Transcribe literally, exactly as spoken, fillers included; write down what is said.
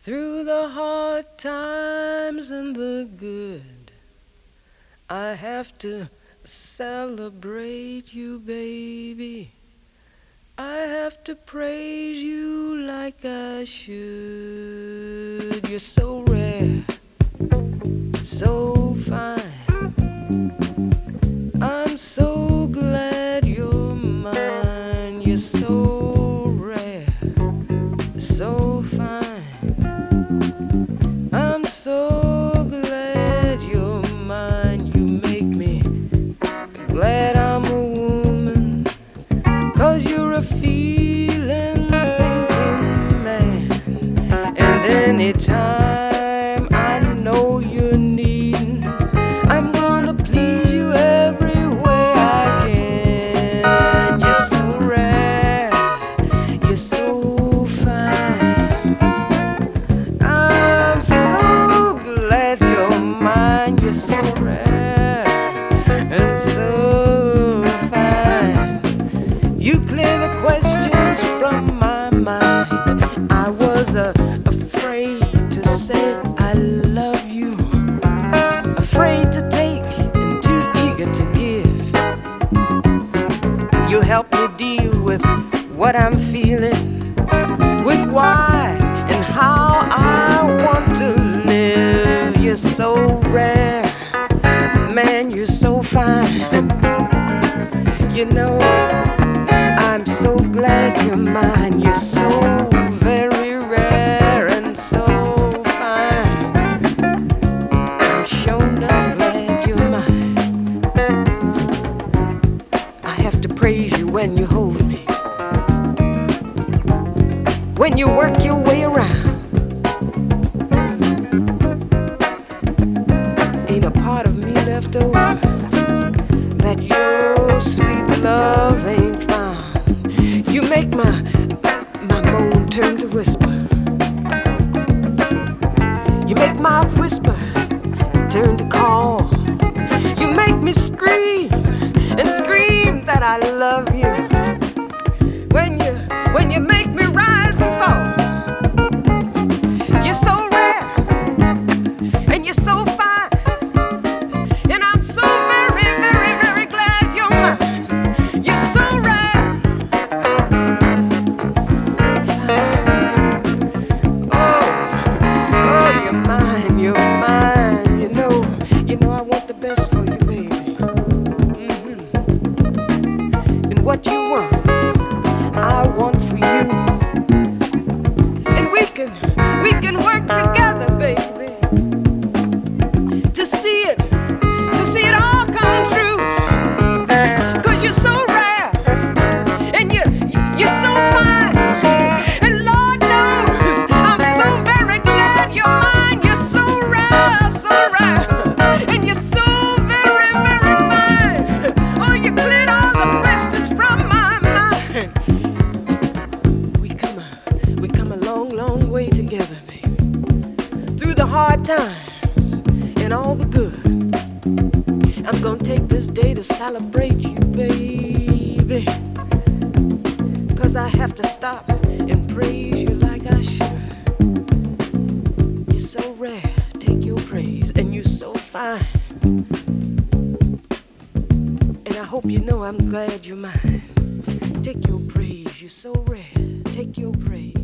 Through the hard times and the good, I have to celebrate you, baby. I have to praise you like I should. You're so rare, so fine. I'm so glad you're mine. You're so rare, so fine. I'm so glad you're mine. You make me glad I'm a woman, 'cause you're a feeling, thinking man. And anytime I know you're needing, I'm gonna please you every way I can. You're so rare, you're so fine. I'm so glad you're mine. You're so rare and so fine. You clear the questions from my mind. I was uh, afraid to say I love you, afraid to take and too eager to give. You help me deal with what I'm feeling, with why and how I want to live. You're so rare, man, you're so fine. You know, I'm so glad you're mine. You're so very rare and so fine. I'm sure not glad you're mine. I have to praise you when you hold me, when you work your way around. Ain't a part of me left over that your sweet love ain't found. You make my my moan turn to whisper. You make my whisper turn to call. You make me scream and scream that I love you. When you when you make me rise and fall. You're so rare and you're so fine, and I'm so very, very, very glad you're mine. You're so rare, so fine. Oh, oh, you're mine, you're mine. You know, you know I want the best for you, baby. Mm-hmm. And what you want, I want for you. And we can, we can work together, baby, to see it, to see it all come true. 'Cause you're so rare, and you, you're so fine. And Lord knows, I'm so very glad you're mine. You're so rare, so rare, and you're so very, very fine. Oh, you cleared all the questions from my mind. We come a, we come a long, long way together, baby. Through the hard times and all the good. I'm gonna take this day to celebrate you, baby. 'Cause I have to stop and praise you like I should. You're so rare, take your praise, and you're so fine. And I hope you know I'm glad you're mine. Take your praise, you're so rare, take your praise.